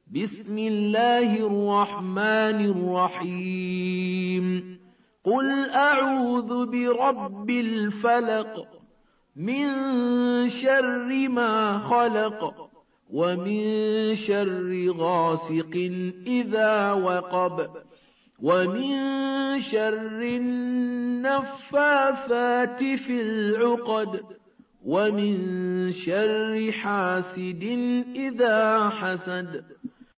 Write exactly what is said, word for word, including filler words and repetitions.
بسم الله الرحمن الرحيم قل أعوذ برب الفلق من شر ما خلق ومن شر غاسق إذا وقب ومن شر النفاثات في العقد ومن شر حاسد إذا حسد